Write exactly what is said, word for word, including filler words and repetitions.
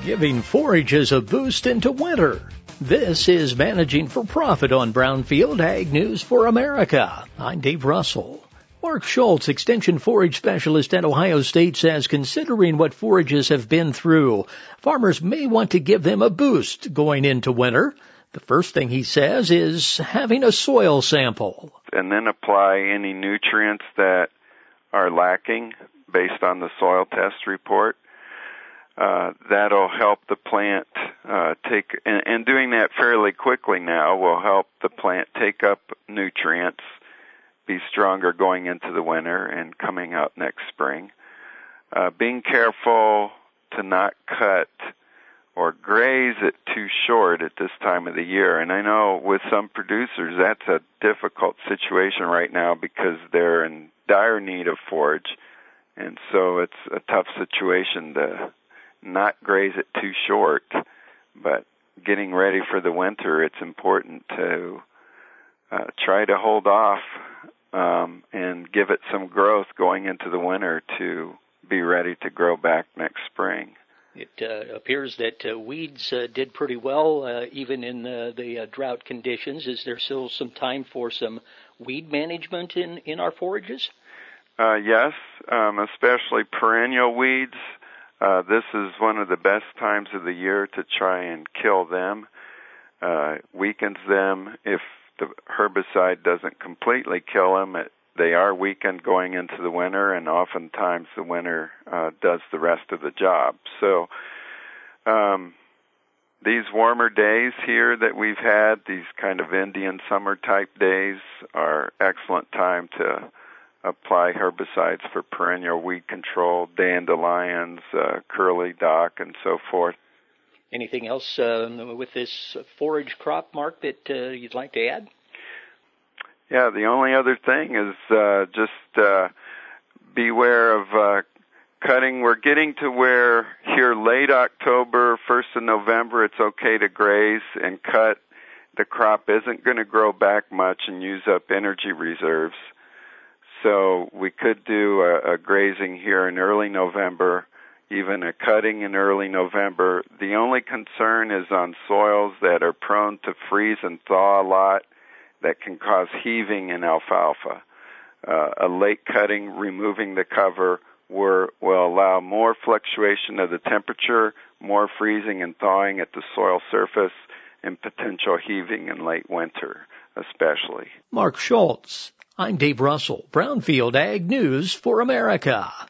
giving forages a boost into winter. This is Managing for Profit on Brownfield Ag News for America. I'm Dave Russell. Mark Schultz, Extension Forage Specialist at Ohio State, says considering what forages have been through, farmers may want to give them a boost going into winter. The first thing he says is having a soil sample. And then apply any nutrients that are lacking based on the soil test report. Uh, that'll help the plant uh, take, and, and doing that fairly quickly now will help the plant take up nutrients, be stronger going into the winter and coming out next spring. Uh, being careful to not cut or graze it too short at this time of the year. And I know with some producers that's a difficult situation right now because they're in dire need of forage. And so it's a tough situation to not graze it too short, but getting ready for the winter, it's important to uh, try to hold off um, and give it some growth going into the winter to be ready to grow back next spring. It uh, appears that uh, weeds uh, did pretty well, uh, even in uh, the uh, drought conditions. Is there still some time for some weed management in, in our forages? Uh, yes, um, especially perennial weeds. Uh, this is one of the best times of the year to try and kill them. Uh, weakens them. If the herbicide doesn't completely kill them, it, they are weakened going into the winter, and oftentimes the winter uh, does the rest of the job. So um, these warmer days here that we've had, these kind of Indian summer type days, are excellent time to apply herbicides for perennial weed control, dandelions, uh, curly dock, and so forth. Anything else uh, with this forage crop, Mark, that uh, you'd like to add? Yeah, the only other thing is uh, just uh, beware of uh, cutting. We're getting to where here late October, first of November, it's okay to graze and cut. The crop isn't going to grow back much and use up energy reserves. So we could do a, a grazing here in early November, even a cutting in early November. The only concern is on soils that are prone to freeze and thaw a lot that can cause heaving in alfalfa. Uh, a late cutting, removing the cover, were, will allow more fluctuation of the temperature, more freezing and thawing at the soil surface, and potential heaving in late winter, especially. Mark Schultz. I'm Dave Russell, Brownfield Ag News for America.